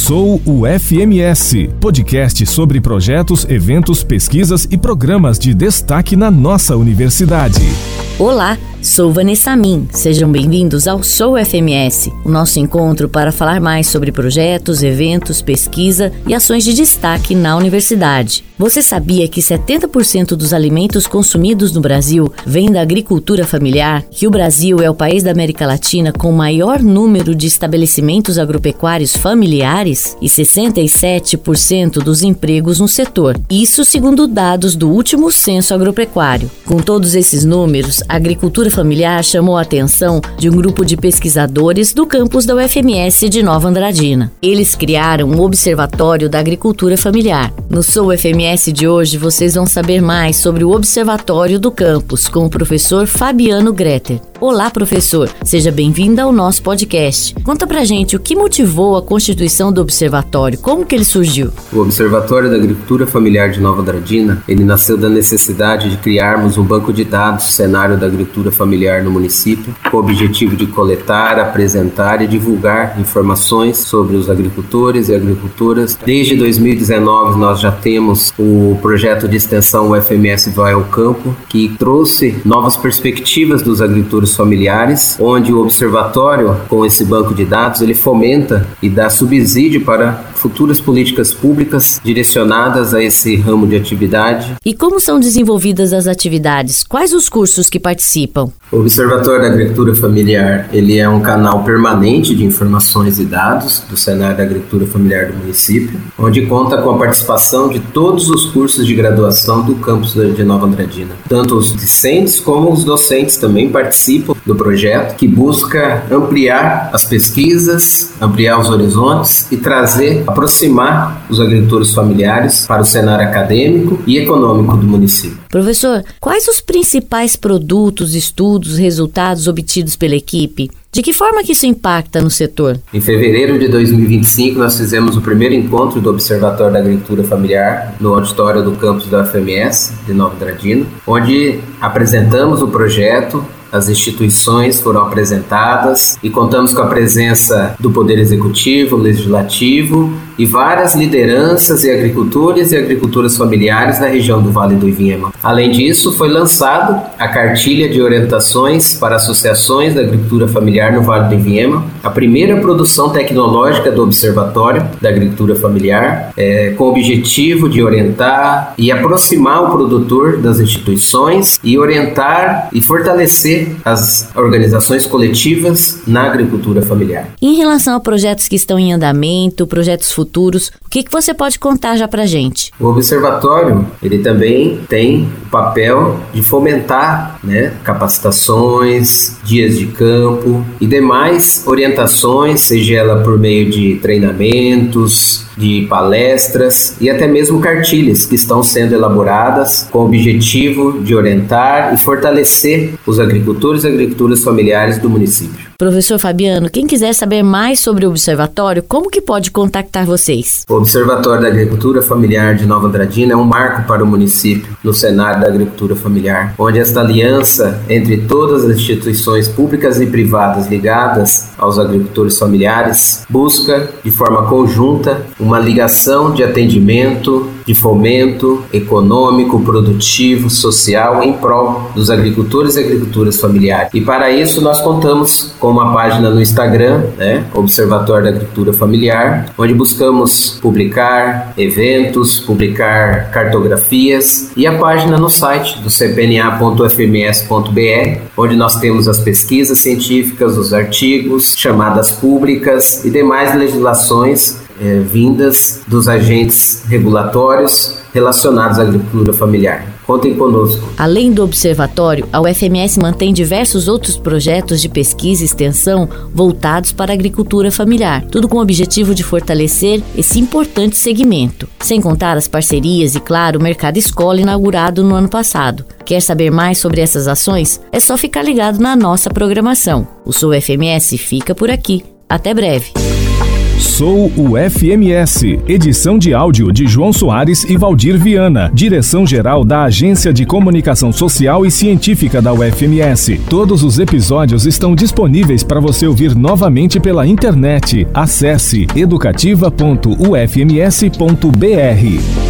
Sou o FMS, podcast sobre projetos, eventos, pesquisas e programas de destaque na nossa universidade. Olá, sou Vanessa Min. Sejam bem-vindos ao Sou FMS, o nosso encontro para falar mais sobre projetos, eventos, pesquisa e ações de destaque na universidade. Você sabia que 70% dos alimentos consumidos no Brasil vêm da agricultura familiar? Que o Brasil é o país da América Latina com o maior número de estabelecimentos agropecuários familiares? E 67% dos empregos no setor. Isso segundo dados do último censo agropecuário. Com todos esses números, a agricultura familiar chamou a atenção de um grupo de pesquisadores do campus da UFMS de Nova Andradina. Eles criaram um observatório da agricultura familiar. No Sou FMS de hoje, vocês vão saber mais sobre o observatório do campus com o professor Fabiano Greter. Olá, professor. Seja bem-vindo ao nosso podcast. Conta pra gente o que motivou a constituição do observatório, como que ele surgiu? O Observatório da Agricultura Familiar de Nova Andradina, ele nasceu da necessidade de criarmos um banco de dados cenário da agricultura familiar no município, com o objetivo de coletar, apresentar e divulgar informações sobre os agricultores e agricultoras. Desde 2019, nós já temos o projeto de extensão UFMS Vai ao Campo, que trouxe novas perspectivas dos agricultores familiares, onde o observatório, com esse banco de dados, ele fomenta e dá subsídio para futuras políticas públicas direcionadas a esse ramo de atividade. E como são desenvolvidas as atividades? Quais os cursos que participam? O Observatório da Agricultura Familiar, ele é um canal permanente de informações e dados do cenário da agricultura familiar do município, onde conta com a participação de todos os cursos de graduação do campus de Nova Andradina. Tanto os discentes como os docentes também participam do projeto, que busca ampliar as pesquisas, ampliar os horizontes e aproximar os agricultores familiares para o cenário acadêmico e econômico do município. Professor, quais os principais produtos, estudos, resultados obtidos pela equipe? De que forma que isso impacta no setor? Em fevereiro de 2025, nós fizemos o primeiro encontro do Observatório da Agricultura Familiar no auditório do campus da UFMS de Nova Andradina, onde apresentamos o projeto. As instituições foram apresentadas e contamos com a presença do Poder Executivo, Legislativo e várias lideranças e agricultores e agricultoras familiares da região do Vale do Ivinhema. Além disso, foi lançado a cartilha de orientações para associações da agricultura familiar no Vale do Ivinhema, a primeira produção tecnológica do Observatório da Agricultura Familiar, com o objetivo de orientar e aproximar o produtor das instituições e orientar e fortalecer as organizações coletivas na agricultura familiar. Em relação a projetos que estão em andamento, projetos futuros, o que você pode contar já pra gente? O observatório, ele também tem o papel de fomentar, capacitações, dias de campo e demais orientações, seja ela por meio de treinamentos, de palestras e até mesmo cartilhas que estão sendo elaboradas com o objetivo de orientar e fortalecer os agricultores e agricultoras familiares do município. Professor Fabiano, quem quiser saber mais sobre o Observatório, como que pode contactar vocês? O Observatório da Agricultura Familiar de Nova Andradina é um marco para o município no cenário da agricultura familiar, onde esta aliança entre todas as instituições públicas e privadas ligadas aos agricultores familiares busca, de forma conjunta, uma ligação de atendimento, de fomento econômico, produtivo, social em prol dos agricultores e agricultoras familiares. E para isso nós contamos com uma página no Instagram, Observatório da Agricultura Familiar, onde buscamos publicar eventos, publicar cartografias e a página no site do cpna.ufms.br, onde nós temos as pesquisas científicas, os artigos, chamadas públicas e demais legislações vindas dos agentes regulatórios relacionados à agricultura familiar. Contem conosco. Além do observatório, a UFMS mantém diversos outros projetos de pesquisa e extensão voltados para a agricultura familiar, tudo com o objetivo de fortalecer esse importante segmento. Sem contar as parcerias e, claro, o Mercado Escola inaugurado no ano passado. Quer saber mais sobre essas ações? É só ficar ligado na nossa programação. O Sou FMS fica por aqui. Até breve. Sou o FMS. Edição de áudio de João Soares e Valdir Viana. Direção-geral da Agência de Comunicação Social e Científica da UFMS. Todos os episódios estão disponíveis para você ouvir novamente pela internet. Acesse educativa.ufms.br.